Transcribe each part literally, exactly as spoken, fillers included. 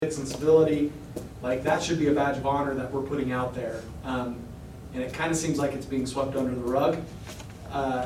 and civility, like that should be a badge of honor that we're putting out there. Um, and it kind of seems like it's being swept under the rug. Uh,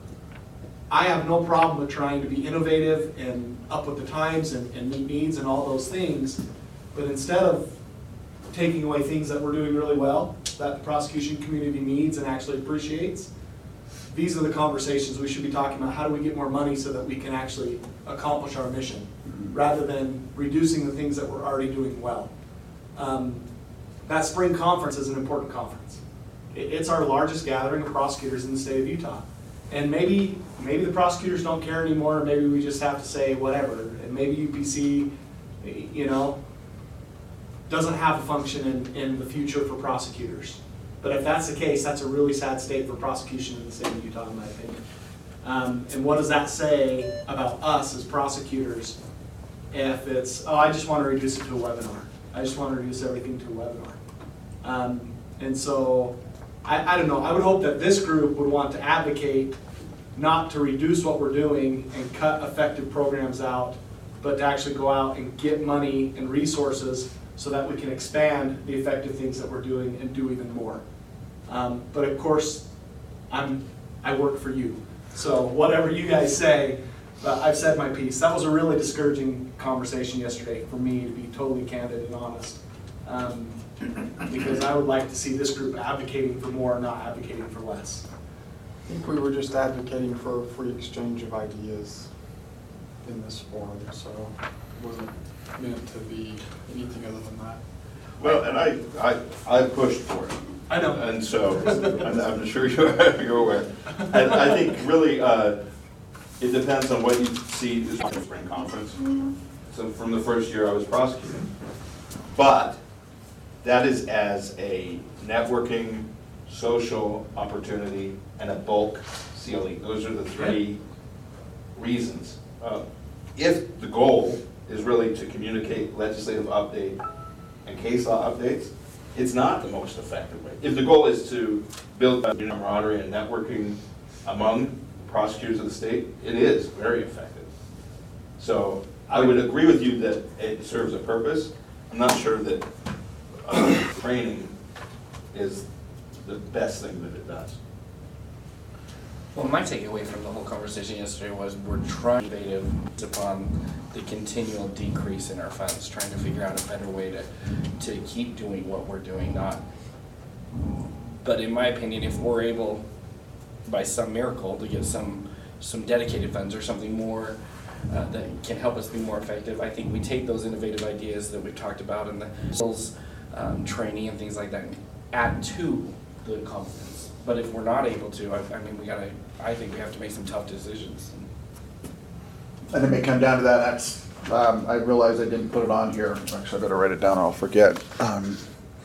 I have no problem with trying to be innovative and up with the times and, and meet needs and all those things, but instead of taking away things that we're doing really well, that the prosecution community needs and actually appreciates, these are the conversations we should be talking about. How do we get more money so that we can actually accomplish our mission, rather than reducing the things that we're already doing well. Um, that spring conference is an important conference. It, it's our largest gathering of prosecutors in the state of Utah. And maybe, maybe the prosecutors don't care anymore, maybe we just have to say whatever, and maybe U P C, you know, doesn't have a function in, in the future for prosecutors. But if that's the case, that's a really sad state for prosecution in the state of Utah, in my opinion. Um, and what does that say about us as prosecutors if it's, oh, I just want to reduce it to a webinar. I just want to reduce everything to a webinar. Um, and so, I, I don't know, I would hope that this group would want to advocate not to reduce what we're doing and cut effective programs out, but to actually go out and get money and resources so that we can expand the effective things that we're doing and do even more. Um, but of course, I'm, I work for you. So whatever you guys say, uh, I've said my piece. That was a really discouraging conversation yesterday for me, to be totally candid and honest. Um, because I would like to see this group advocating for more, not advocating for less. I think we were just advocating for a free exchange of ideas in this forum, so it wasn't meant to be anything other than that. Well, and I, I, I pushed for it. I know. And so, I'm, I'm sure you're, you're aware. And I think really, uh, it depends on what you see this spring conference. So from the first year I was prosecuting. But that is as a networking, social opportunity, and a bulk C L E. Those are the three reasons. Uh, if the goal is really to communicate legislative update and case law updates, it's not the most effective way. If the goal is to build camaraderie and networking among prosecutors of the state, it is very effective. So I would agree with you that it serves a purpose. I'm not sure that uh, training is the best thing that it does. Well, my takeaway from the whole conversation yesterday was we're trying to be innovative upon the continual decrease in our funds, trying to figure out a better way to, to keep doing what we're doing, not. But in my opinion, if we're able, by some miracle, to get some, some dedicated funds or something more uh, that can help us be more effective, I think we take those innovative ideas that we've talked about and the skills um, training and things like that and add to the conference. But if we're not able to, I, I mean, we gotta, I think we have to make some tough decisions. And it may come down to that. That's, um, I realize I didn't put it on here. Actually, I better write it down or I'll forget. Um,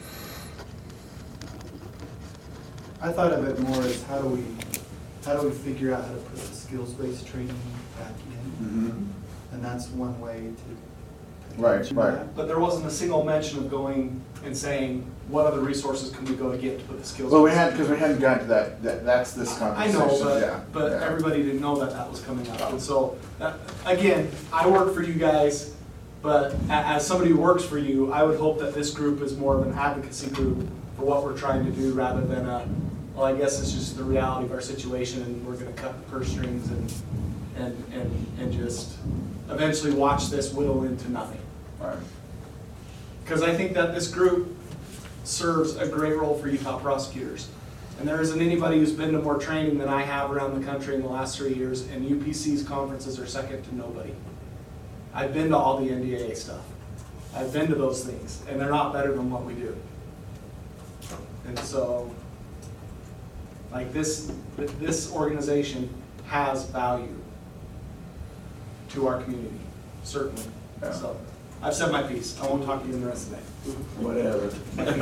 I thought of it more as how do we, how do we figure out how to put the skills-based training back in? mm-hmm. And that's one way to. Right, to right. that. But there wasn't a single mention of going and saying, what other resources can we go to get to put the skills? Well, we had, because we hadn't gotten to that, that, that's this I conversation. know, yeah, but, but yeah. everybody didn't know that that was coming up. And so, that, again, I work for you guys, but a- as somebody who works for you, I would hope that this group is more of an advocacy group for what we're trying to do rather than a, well, I guess it's just the reality of our situation and we're gonna cut the purse strings and, and, and, and just eventually watch this whittle into nothing. Right. Because I think that this group serves a great role for Utah prosecutors. And there isn't anybody who's been to more training than I have around the country in the last three years, and U P C's conferences are second to nobody. I've been to all the N D A A stuff. I've been to those things, and they're not better than what we do. And so, like this, this organization has value to our community, certainly. Yeah. So, I've said my piece. I won't talk to you the rest of the day. Whatever.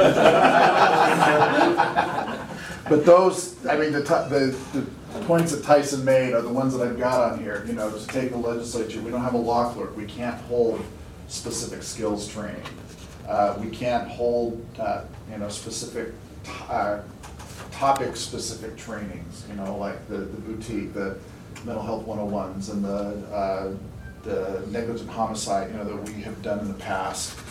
But those, I mean, the, the, the points that Tyson made are the ones that I've got on here. You know, to take the legislature, we don't have a law clerk. We can't hold specific skills training. Uh, we can't hold, uh, you know, specific uh, topic-specific trainings. You know, like the, the boutique, the mental health one oh ones, and the uh, the negligent homicide, you know, that we have done in the past.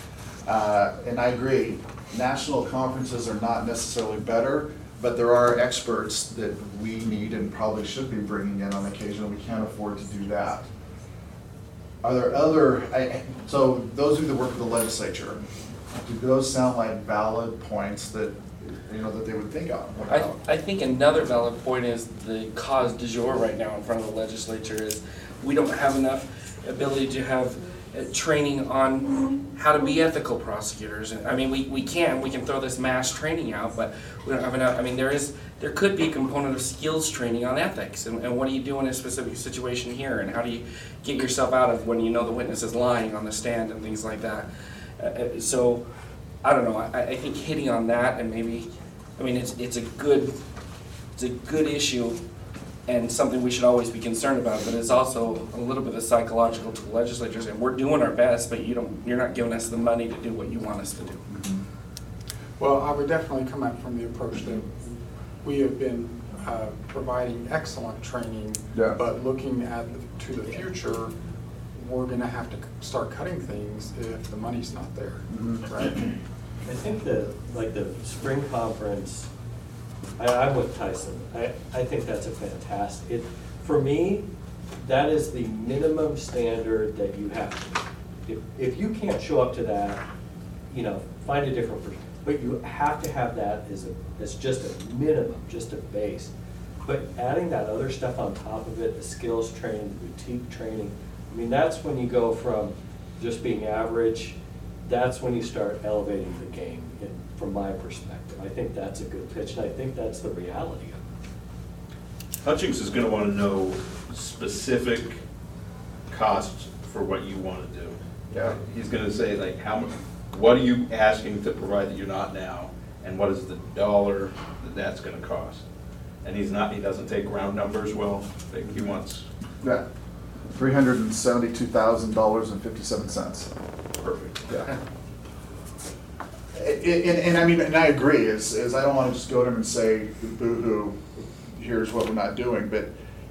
Uh, and I agree, national conferences are not necessarily better, but there are experts that we need and probably should be bringing in on occasion, and we can't afford to do that. Are there other, I, so those of you that work with the legislature, do those sound like valid points that, you know, that they would think of? I, I think another valid point is the cause du jour right now in front of the legislature is we don't have enough ability to have uh, training on how to be ethical prosecutors. And I mean, we, we can, we can throw this mass training out, but we don't have enough. I mean, there is, there could be a component of skills training on ethics. And, and what do you do in a specific situation here? And how do you get yourself out of when you know the witness is lying on the stand and things like that? Uh, so, I don't know, I, I think hitting on that and maybe, I mean, it's, it's a good, it's a good issue and something we should always be concerned about, but it's also a little bit of psychological to the legislatures, and we're doing our best, but you don't, you're not giving us the money to do what you want us to do. Well, I would definitely come at from the approach that we have been uh, providing excellent training, Yeah. but looking at the- to the future, we're gonna have to start cutting things if the money's not there, Mhm. right? I think the, like the spring conference, I, I'm with Tyson. I, I think that's a fantastic, it, for me, that is the minimum standard that you have to do. If, if you can't show up to that, you know, find a different person. But you have to have that as a, as just a minimum, just a base. But adding that other stuff on top of it, the skills training, the boutique training, I mean, that's when you go from just being average, that's when you start elevating the game, in, from my perspective. I think that's a good pitch, and I think that's the reality of it. Hutchings is gonna wanna know specific costs for what you wanna do. Yeah. He's gonna say like, how much, what are you asking to provide that you're not now? And what is the dollar that that's gonna cost? And he's not, he doesn't take round numbers well, like he wants, Yeah, three hundred and seventy-two thousand dollars and fifty-seven cents. perfect. Yeah. And, and, and I mean, and I agree, is, is I don't wanna just go to him and say, boo-hoo, here's what we're not doing, but,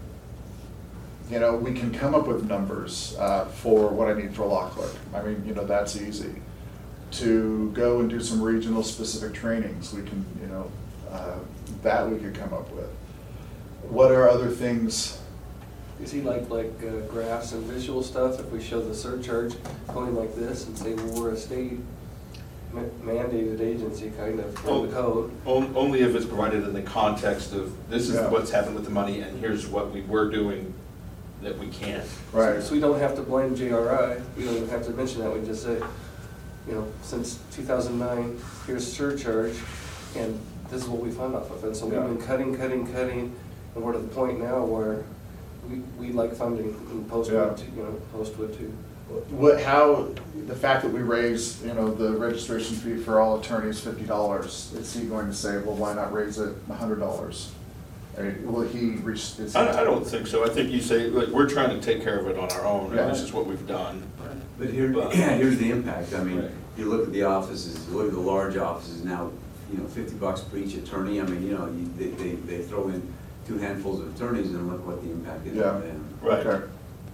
you know, we can come up with numbers, uh, for what I need for a law clerk. I mean, you know, that's easy. To go and do some regional specific trainings, we can, you know, uh, that we could come up with. What are other things? Is he like, like uh, graphs and visual stuff? If we show the surcharge going like this and say, well, we're a state ma- mandated agency kind of for the code. On- Only if it's provided in the context of, this is Yeah. what's happened with the money, and here's what we were doing that we can't. Right. So we don't have to blame J R I, we don't even have to mention that, we just say, you know, since two thousand nine, here's surcharge, and this is what we fund off of it. So we've Yeah. been cutting, cutting, cutting, and we're to the point now where we, we like funding in Postwood, Yeah. you know, Postwood too. What, how, the fact that we raise, you know, the registration fee for all attorneys fifty dollars, is he going to say, well, why not raise it a hundred dollars? Will he reach? is he- I, I don't think so. I think you say, like, we're trying to take care of it on our own, Yeah. and this is what we've done. But here, But- here's the impact, I mean, Right. you look at the offices, you look at the large offices now, you know, fifty bucks per each attorney, I mean, you know, you, they, they, they throw in two handfuls of attorneys and look what the impact is Yeah. on them. Right. Okay.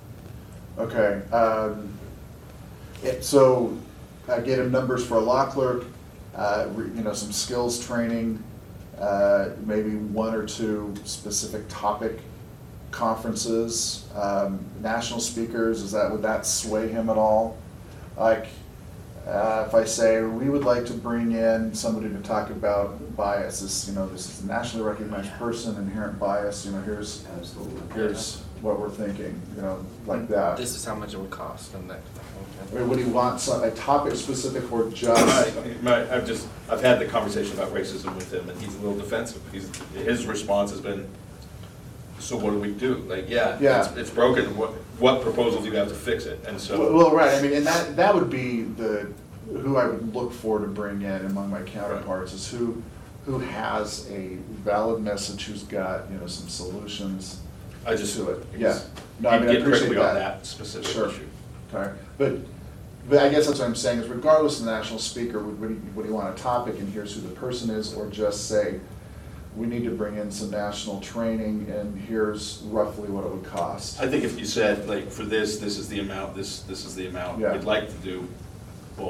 Okay, um, it- so, I get him numbers for a law clerk, uh, re- you know, some skills training, uh, maybe one or two specific topic conferences, um, national speakers, is that, would that sway him at all? Like, uh, if I say, we would like to bring in somebody to talk about bias, this, you know, this is a nationally recognized person, inherent bias, you know, here's, Absolutely. here's what we're thinking, you know, like that. This is how much it would cost, and that. I mean, would he want some, a topic specific or I, just? I- I've just, I've had the conversation about racism with him, and he's a little defensive. He's, his response has been, so what do we do? Like, yeah, Yeah. it's, it's broken, what, what proposal do you have to fix it? And Well, so, well, right, I mean, and that, that would be the, who I would look for to bring in among my counterparts, is who, who has a valid message, who's got, you know, some solutions I just, to it. he's- Yeah. No, I he'd mean, I get appreciate quickly on that. that specific Sure. issue. Okay, but, but I guess that's what I'm saying, is regardless of the national speaker, would, would he, would he want a topic and here's who the person is, or just say, we need to bring in some national training and here's roughly what it would cost? I think if you said, like, for this, this is the amount, this, this is the amount, Yeah. we'd like to do both,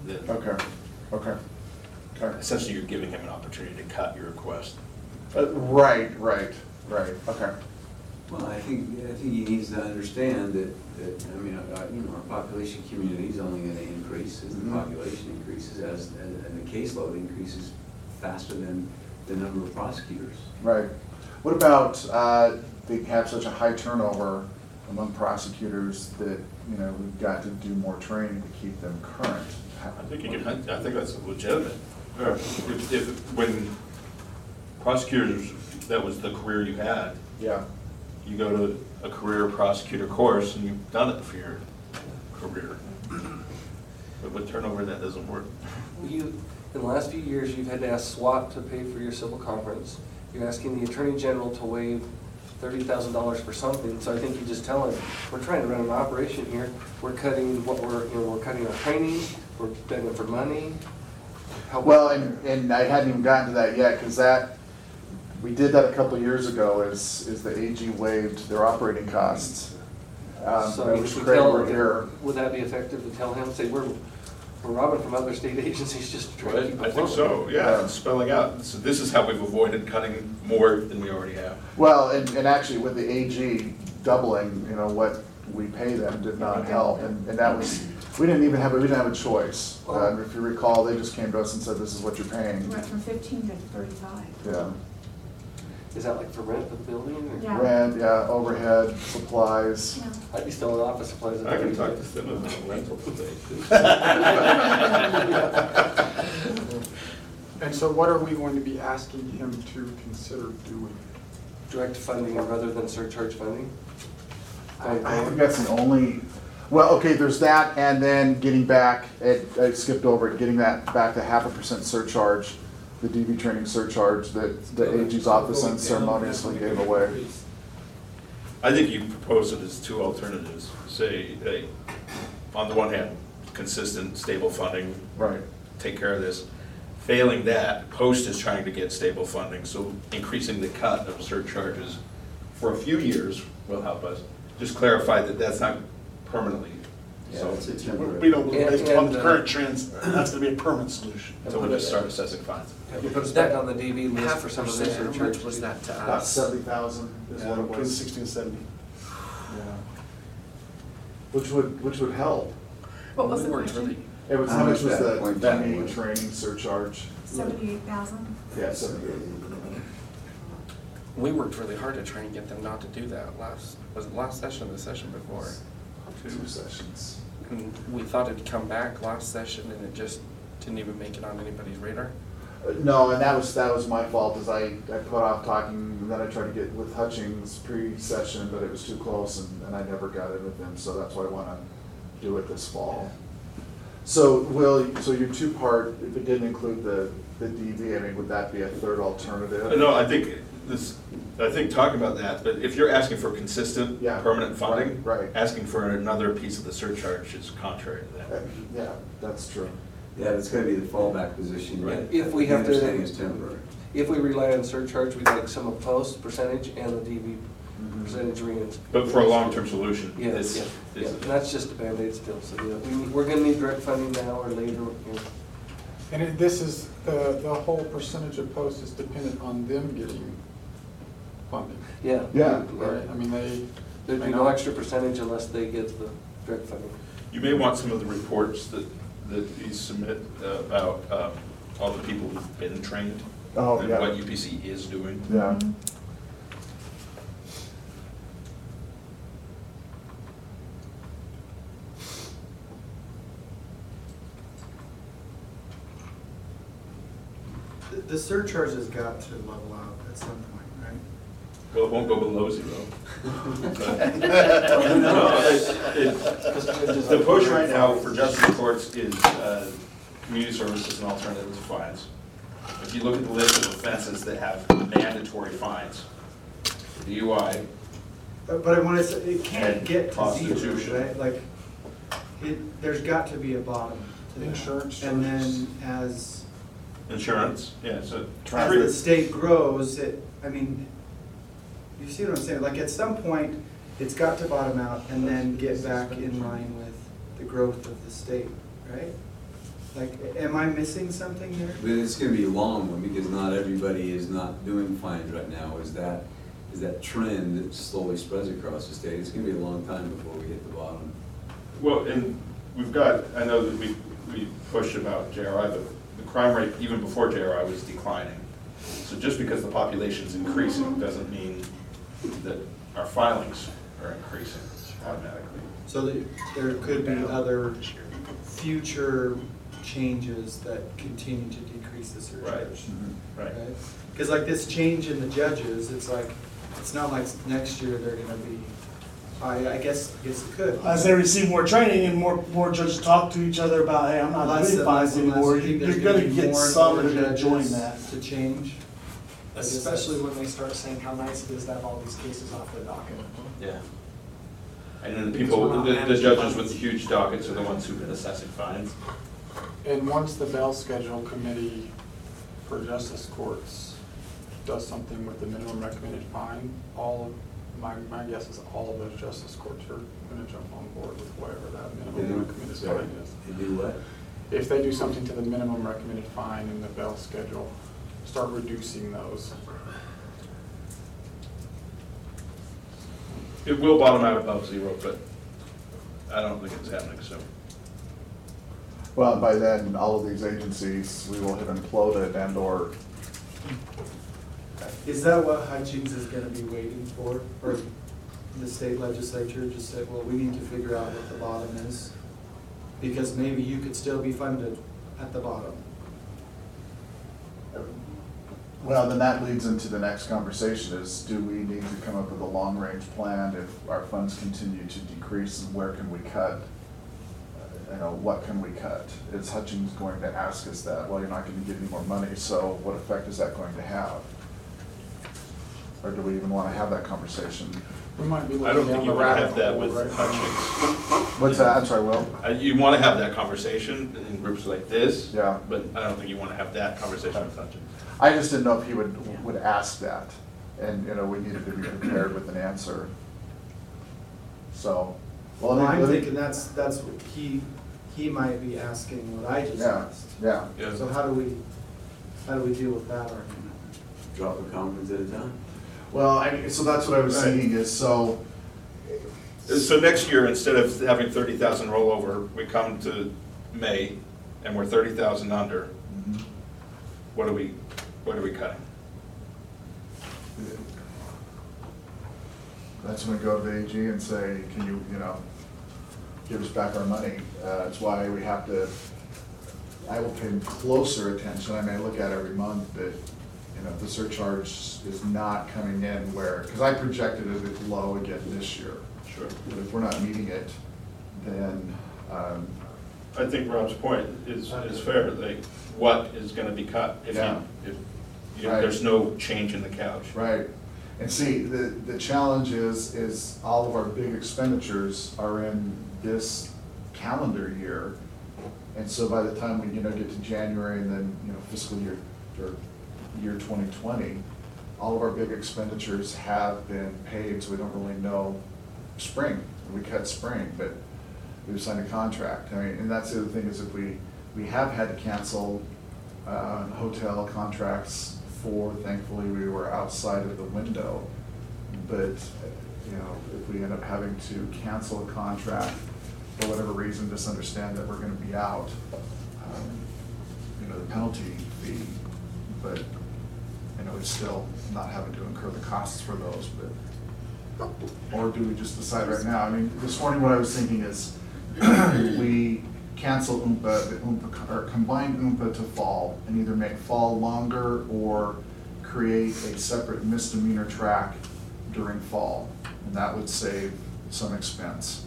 that Okay, okay. Okay. essentially you're giving him an opportunity to cut your request. Uh, Right, right, right, okay. Well, I think, I think he needs to understand that, that, I mean, uh, you know, our population community is only gonna increase as the Mhm. population increases, as, and and the caseload increases faster than the number of prosecutors. Right. What about, uh, they have such a high turnover among prosecutors that, you know, we've got to do more training to keep them current? I think you can, I think that's legitimate. Or If, if, when prosecutors, that was the career you had, Yeah. you go to a career prosecutor course and you've done it for your career. But with turnover, that doesn't work. You, in the last few years, you've had to ask SWAT to pay for your civil conference. You're asking the Attorney General to waive thirty thousand dollars for something, so I think you just tell him, we're trying to run an operation here, we're cutting what we're, you know, we're cutting our training, we're begging for money. Help us. Well, and, and I hadn't even gotten to that yet, because that, we did that a couple of years ago, is, is the A G waived their operating costs. Um, So I if wish we Craig tell- were here. Would that be effective to tell him, say, we're, we're robbing from other state agencies just to try to keep I it think afloat? so, yeah, it's spelling out. So this is how we've avoided cutting more than we already have. Well, and, and actually with the A G doubling, you know, what we pay them did not help, and, and that was, we didn't even have, we didn't have a choice. Uh, if you recall, they just came to us and said, this is what you're paying. Went from fifteen to thirty-five. Yeah. Is that like for rent of the building, or? Yeah. Rent, yeah, overhead, supplies. Yeah. I'd be still in office supplies. I can talk to them about rental today. And so what are we going to be asking him to consider doing? Direct funding rather than surcharge funding? I I think that's the only, well, okay, there's that, and then getting back, it- I skipped over it, getting that back to half a percent surcharge, the D V training surcharge that the A G's office unceremoniously gave away. I think you propose it as two alternatives. Say, hey, on the one hand, consistent, stable funding, Right. take care of this. Failing that, Post is trying to get stable funding, so increasing the cut of surcharges for a few years will help us. Just clarify that that's not permanently, Yeah, so, it's a temporary. We don't, based upon And- the and, current trends, that's gonna be a permanent solution. so we'll just start assessing fines. Have you put us back on the D V list Half for a some of the percent, how much surcharge? was that to About us? seventy thousand is Yeah, what it between was. sixty and seventy. Yeah. Which would, which would help. What was We the worked question? really- It was, How how much much was that the point D V was? training surcharge? Seventy-eight thousand? Yeah, seventy. We worked really hard to try and get them not to do that last, was it last session or the session before? Two sessions. And we thought it'd come back last session and it just didn't even make it on anybody's radar. Uh, No, and that was, that was my fault, is I, I put off talking, and then I tried to get with Hutchings pre-session, but it was too close, and, and I never got it with them, so that's why I wanna do it this fall. So, Will, so your two-part, if it didn't include the, the D V, I mean, would that be a third alternative? No, I think this, I think talk about that, but if you're asking for consistent, Yeah, permanent funding, right, right. asking for another piece of the surcharge is contrary to Uh, that. Yeah, that's true. Yeah, it's gonna be the fallback position. Right. If we The have to- understanding is temporary. If we rely on surcharge, we'd like some of post percentage and the D V Mhm. percentage reins. But for a long-term solution, Yes, it's, yes, yeah, it's, and that's just a Band-Aid still, so, yeah, we, need- we're gonna need direct funding now or later, you know. And it- this is, the, the whole percentage of post is dependent on them getting funding. Yeah. Yeah. Right, I mean, they. There'd be no extra percentage unless they get the direct funding. you may want some of the reports that, that you submit uh, about um, all the people who've been trained. Oh, And yeah. what U P C is doing. Yeah. The- The surcharge has got to level out at some point, right? Well, it won't go below zero. No, it- it- The push right now for justice courts is uh, community services and alternative to fines. If you look at the list of offenses that have mandatory fines, D U I, But but I want to say, it can't And get to prostitution. zero, right? Like, it, there's got to be a bottom to that. Insurance And then charges. as, insurance, yeah, so. as the state grows, it, I mean, you see what I'm saying? Like, at some point, it's got to bottom out and then get back in line with the growth of the state, right? Like, am I missing something there? But it's gonna be a long one, because not everybody is not doing fines right now, is that, is that trend that slowly spreads across the state. It's gonna be a long time before we hit the bottom. Well, and we've got, I know that we, we pushed about J R I, but the crime rate, even before J R I, was declining. So just because the population's increasing doesn't mean that our filings are increasing automatically. So that there could be other future changes that continue to decrease the surcharge. Right. Because like this change in the judges, it's like, it's not like next year they're gonna be, I, I guess, I guess it could. As they receive more training and more, more judges talk to each other about, hey, I'm not Less doing and fines less and less. anymore, You think You- there's you're gonna be get more and some more that are gonna join judges that. To change. I guess Especially when they start saying how nice it is to have all these cases off the docket. Yeah. And then the Because people, we're not the, the managing judges funds. with the huge dockets are the ones who've been assessing fines. And once the bail schedule committee for justice courts does something with the minimum recommended fine, all, of my, my guess is all of those justice courts are gonna jump on board with whatever that minimum recommended fine is. They do what? If they do something to the minimum recommended fine in the bail schedule, start reducing those. It will bottom out above zero, but I don't think it's happening soon. Well, by then, all of these agencies, we will have imploded and or, Is that what Hutchings is gonna be waiting for, or the state legislature just said, well, we need to figure out what the bottom is? Because maybe you could still be funded at the bottom. well, then that leads into the next conversation is, do we need to come up with a long-range plan if our funds continue to decrease, and where can we cut? You know, what can we cut? Is Hutchings going to ask us that? Well, you're not gonna give me more money, so what effect is that going to have? Or do we even wanna have that conversation? We might be I don't looking think down you the want to rabbit have that hole with right now. Hutchings. What's that? I'm sorry, Will? Uh, You want to have that conversation in groups like this. Yeah. But I don't think you want to have that conversation with Hutchins. I just didn't know if he would, would ask that, and, you know, we needed to be prepared with an answer. So, well, Well, let me- I'm let me- thinking that's, that's what he, he might be asking what I just Yeah, asked. yeah. Yeah. So how do we, how do we deal with that argument? Drop a conference at a time. Well, I mean, so that's what I was Right. thinking is, so, So next year, instead of having thirty thousand rollover, we come to May and we're thirty thousand under. mhm. What are we, what are we cutting? That's when we go to the A G and say, can you, you know, give us back our money? Uh, That's why we have to, I will pay closer attention, I may look at it every month, but, you know, the surcharge is not coming in where, because I projected it at low again this year. Sure. But if we're not meeting it, then, um, I think Rob's point is, is fair, like, what is gonna be cut if you, Yeah. if, you know, Right. there's no change in the couch. right. And see, the, the challenge is, is all of our big expenditures are in this calendar year. And so by the time we, you know, get to January and then, you know, fiscal year, or year twenty twenty, all of our big expenditures have been paid, so we don't really know spring. We cut spring, but we've signed a contract. I mean, and that's the other thing is if we, we have had to cancel uh, hotel contracts for, thankfully, we were outside of the window. But, you know, if we end up having to cancel a contract for whatever reason, just understand that we're gonna be out, um, you know, the penalty fee, but, you know, it's still not having to incur the costs for those, but, or do we just decide right now? I mean, this morning what I was thinking is, we cancel Oompa, the Oompa, or combine Oompa to fall, and either make fall longer or create a separate misdemeanor track during fall, and that would save some expense.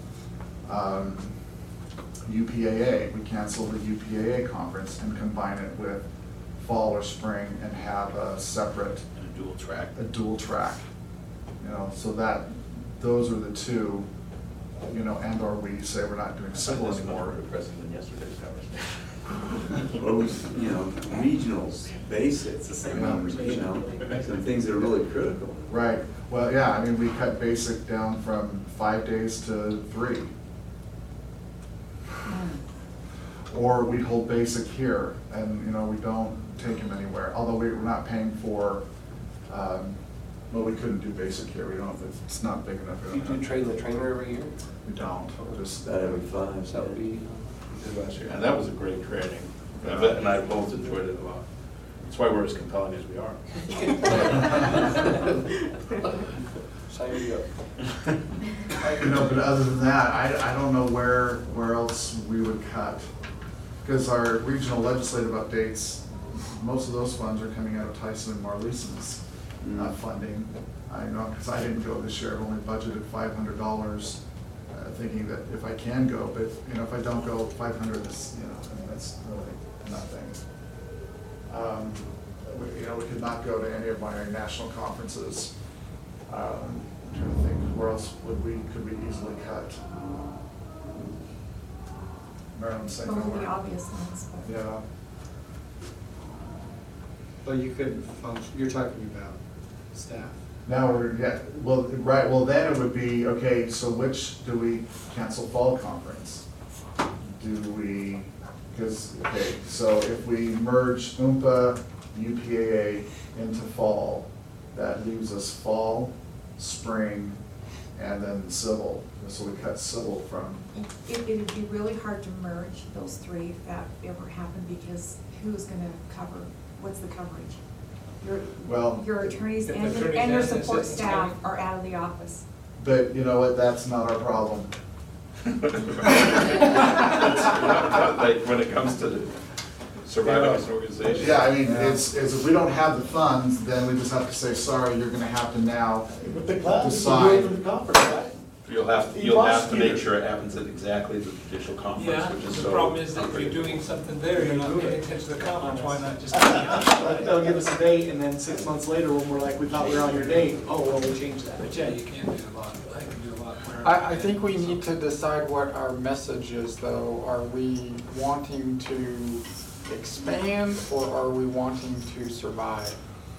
Um, U P A A, we cancel the U P A A conference and combine it with fall or spring and have a separate, And a dual track. a dual track. You know, so that, those are the two, you know, and or we say we're not doing civil anymore. Depressing than yesterday's conversation. Or we, you know, regionals, basics, It's the same you know, conversation. some things that are really critical. Right, well, yeah, I mean, we cut basic down from five days to three. Or we hold basic here, and, you know, we don't take him anywhere, although we're not paying for, um, well, we couldn't do basic here, we don't, it's not big enough. We You don't do have- train the trainer every year? We don't, just. About every five, That would be, Did last year, and that was a great training. Yvette and I both enjoyed it a lot. That's why we're as compelling as we are. sign me up. You know, but other than that, I, I don't know where, where else we would cut. Because our regional legislative updates, most of those funds are coming out of Tyson and Marleason's uh, funding. I know, because I didn't go this year, I've only budgeted five hundred dollars, uh, thinking that if I can go, but, you know, if I don't go, five hundred is, you know, I mean, that's really nothing. Um, we- You know, we could not go to any of my national conferences. Um, I'm trying to think, where else would we, could we easily cut? Maryland, Saint Those are the Nowhere. obvious ones, but. Yeah, But you couldn't function, you're talking about staff. now we're, yeah, well, right, well, then it would be, okay, so which, do we cancel fall conference? Do we, because, okay, so if we merge U M P A, U P A A into fall, that leaves us fall, spring, and then civil. So we cut civil from, It, it would be really hard to merge those three if that ever happened, because who's gonna cover, what's the coverage? Your, Well- your attorneys If the and your, attorneys and your and the support assistant staff attorney- are out of the office. but you know what, that's not our problem. Like, when it comes to the surviving as an organization. Yeah, I mean, it's, it's, if we don't have the funds, then we just have to say, sorry, you're gonna have to now With the class, you can do it decide. for the conference, right? You'll have, The you'll have to make prosecutor. sure it happens at exactly the judicial conference, Yeah, which is so. the problem is that if you're doing something there, you're not paying attention to the conference, why not just? take it out? They'll give us a date, and then six months later, when we're like, we thought we were on your date, oh, well, we changed that. But yeah, you can do a lot, I can do a lot more. I, I think we need to decide what our message is, though. Are we wanting to expand, or are we wanting to survive?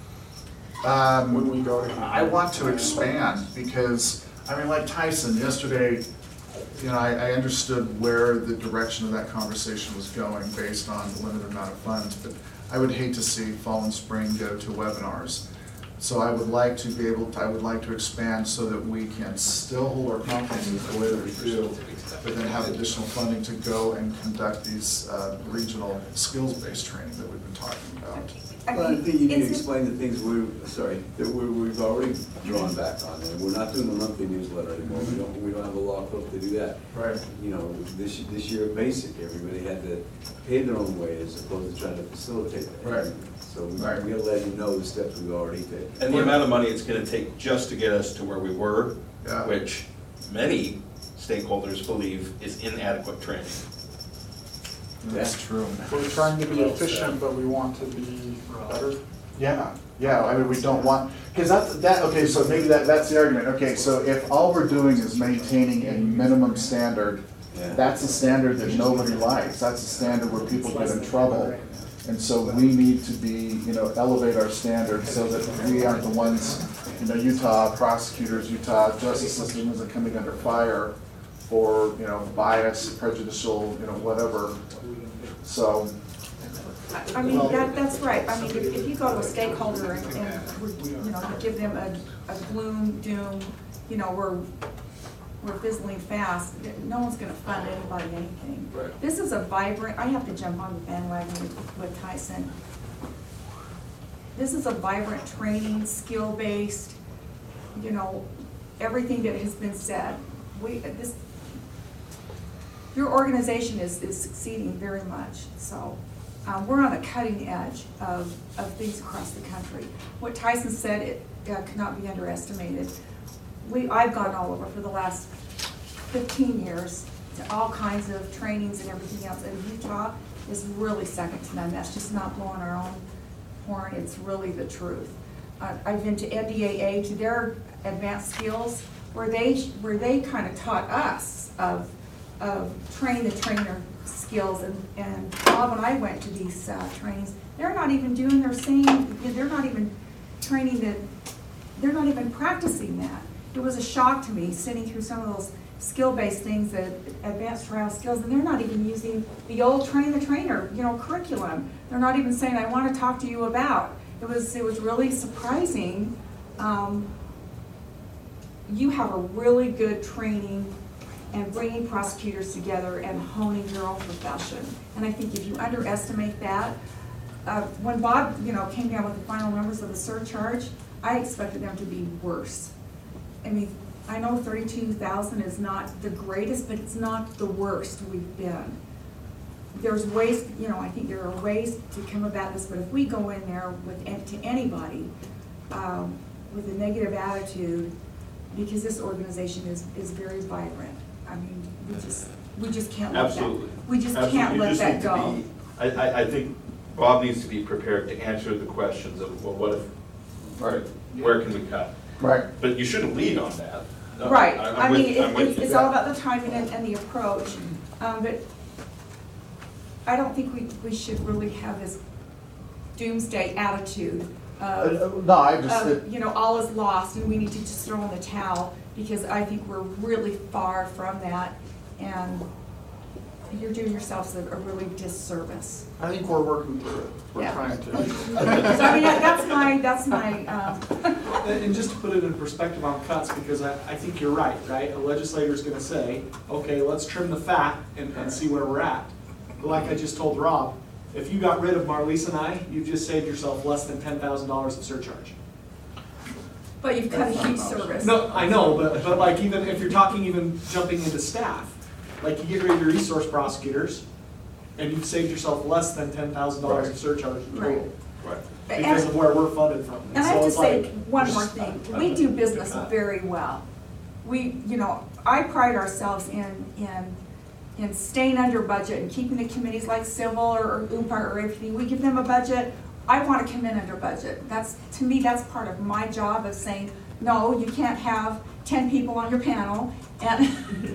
Um, When we go to- I want to expand, because, I mean, like Tyson, yesterday, you know, I, I understood where the direction of that conversation was going based on the limited amount of funds, but I would hate to see fall and spring go to webinars. So I would like to be able, to I would like to expand so that we can still hold our conferences the way that we do, but then have additional funding to go and conduct these uh, regional skills-based training that we've been talking about. Well, I think you can Is it- explain the things we're, sorry, that we're, we've already drawn back on, and we're not doing the monthly newsletter anymore, we don't, we don't have a law clerk to do that. Right. You know, this, this year, basic, everybody had to pay their own way as opposed to trying to facilitate it. Right. So we Right. we gotta let you know the steps we've already taken. And the amount of money it's gonna take just to get us to where we were, Yeah. which many stakeholders believe is inadequate training. That's true. We're trying to be efficient, but we want to be better. Yeah, yeah, I mean, we don't want, because that's, that, okay, so maybe that, that's the argument. Okay, so if all we're doing is maintaining a minimum standard, Yeah. that's a standard that nobody likes. That's a standard where people get in trouble. And so we need to be, you know, elevate our standards so that we aren't the ones, you know, Utah prosecutors, Utah justice system isn't coming under fire for, you know, bias, prejudicial, you know, whatever. So, I mean, that, that's right. I mean, if, if you go to a stakeholder and, and, you know, give them a, a gloom, doom, you know, we're, we're fizzling fast, no one's gonna fund anybody anything. Right. This is a vibrant, I have to jump on the bandwagon with, with Tyson. This is a vibrant training, skill-based, you know, everything that has been said. We, this, your organization is, is succeeding very much, so. Um, we're on the cutting edge of, of things across the country. What Tyson said, it uh, cannot be underestimated. We, I've gone all over for the last fifteen years to all kinds of trainings and everything else, and Utah is really second to none. That's just not blowing our own horn, it's really the truth. Uh, I've been to N D A A, to their advanced skills, where they, where they kind of taught us of, of train the trainer skills, and, and Bob and I went to these uh, trainings. They're not even doing their same, they're not even training the, they're not even practicing that. It was a shock to me, sitting through some of those skill-based things, that advanced trial skills, and they're not even using the old train the trainer, you know, curriculum. They're not even saying, I want to talk to you about. It was, it was really surprising. Um, you have a really good training and bringing prosecutors together and honing your own profession. And I think if you underestimate that, uh, when Bob, you know, came down with the final numbers of the surcharge, I expected them to be worse. I mean, I know thirty-two thousand is not the greatest, but it's not the worst we've been. There's ways, you know, I think there are ways to come about this, but if we go in there with, to anybody, um, with a negative attitude, because this organization is, is very vibrant. I mean, we just, we just can't let that. Absolutely. We just Absolutely. can't You let just that need to go. be- I, I, I think Bob needs to be prepared to answer the questions of, well, what if, Right. where can we cut? Right. But you shouldn't lead on that. No, Right, I'm I with- mean, I'm it- with it's, you. it's all about the timing and, and the approach, um, but I don't think we, we should really have this doomsday attitude Uh, of, No, I just, of, you know, all is lost and we need to just throw in the towel, because I think we're really far from that, and you're doing yourselves a, a really disservice. I think we're working through it. We're Yeah. trying to. So I mean, that- that's my, that's my, um, And and just to put it in perspective on cuts, because I, I think you're right, right? A legislator's gonna say, okay, let's trim the fat and, and see where we're at. But like I just told Rob, if you got rid of Marlise and I, you've just saved yourself less than ten thousand dollars of surcharge. but you've cut a huge service. No, I know, but, but like even, if you're talking even jumping into staff, like you get rid of your resource prosecutors, and you've saved yourself less than ten thousand dollars of surcharge in Right. total. Right. Because And- of where we're funded from. And I so have to it's say like, one just- more thing, we do business very well. We, you know, I pride ourselves in, in, in staying under budget and keeping the committees like civil or, or U P A or everything, we give them a budget, I wanna come in under budget. That's, to me, that's part of my job of saying, no, you can't have ten people on your panel, and,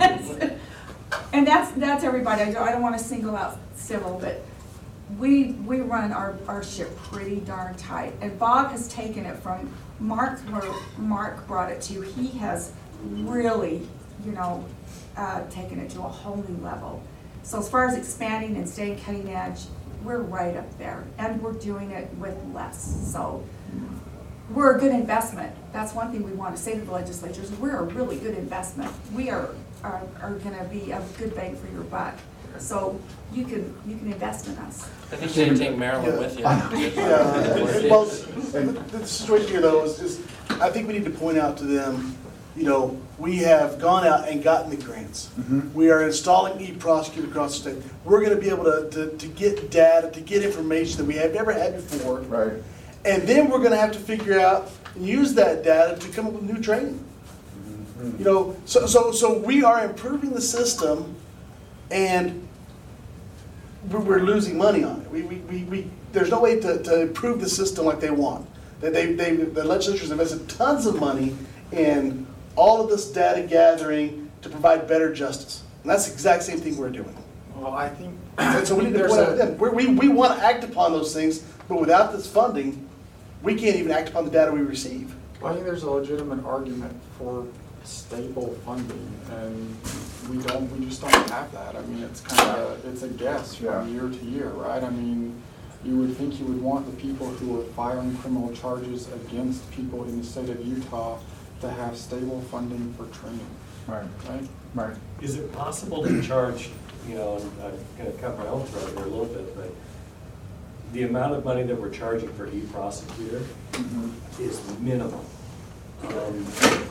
and that's, that's everybody, I don't, I don't wanna single out civil, but we, we run our, our ship pretty darn tight. And Bob has taken it from Mark, where Mark brought it to, he has really, you know, uh, taken it to a whole new level. So as far as expanding and staying cutting edge, we're right up there, and we're doing it with less. So we're a good investment. That's one thing we want to say to the legislatures, we're a really good investment. We are, are, are gonna be a good bang for your buck. So you can, you can invest in us. I think you should take Maryland with you. Yeah, well, the the situation here though is, is, I think we need to point out to them, you know, we have gone out and gotten the grants. Mhm. We are installing e-prosecutor across the state. We're gonna be able to, to, to get data, to get information that we have never had before. right. And then we're gonna have to figure out and use that data to come up with new training. You know, so, so, so we are improving the system, and we're, we're losing money on it. We, we, we, we, there's no way to, to improve the system like they want. That they, they, the legislature's invested tons of money in all of this data gathering to provide better justice. And that's the exact same thing we're doing. Well, I think. And so we need to there's point out a- to them, we're, we, we want to act upon those things, but without this funding, we can't even act upon the data we receive. Well, I think there's a legitimate argument for stable funding, and we don't, we just don't have that. I mean, it's kind of, it's a guess Yeah. from year to year, right? I mean, you would think you would want the people who are filing criminal charges against people in the state of Utah to have stable funding for training, Right, right? right. Is it possible to charge, you know, and I'm gonna cut my own throat here a little bit, but the amount of money that we're charging for e-prosecutor is minimal. Um,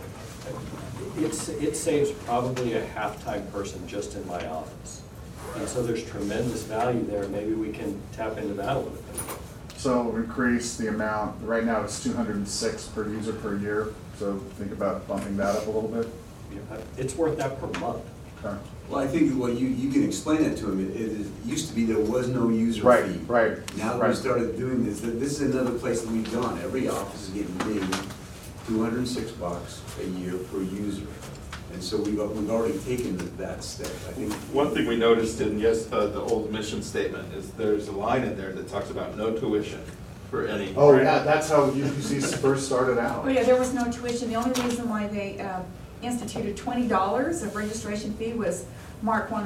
It's, it saves probably a half-time person just in my office. And so there's tremendous value there, maybe we can tap into that a little bit. So increase the amount, right now it's two hundred and six per user per year, so think about bumping that up a little bit. It's worth that per month. Okay. Well, I think, well, you, you can explain it to them. It, it used to be there was no user Right, fee. right, Now that we right. started doing this, that this is another place that we've gone. Every office is getting dinged two hundred and six bucks a year per user. And so we've, we've already taken that step. I think. One thing we noticed in, yes, uh, the old mission statement is there's a line in there that talks about no tuition for any. Oh, yeah, that's how U P C first started out. Oh, yeah, there was no tuition. The only reason why they uh, instituted twenty dollars of registration fee was Mark one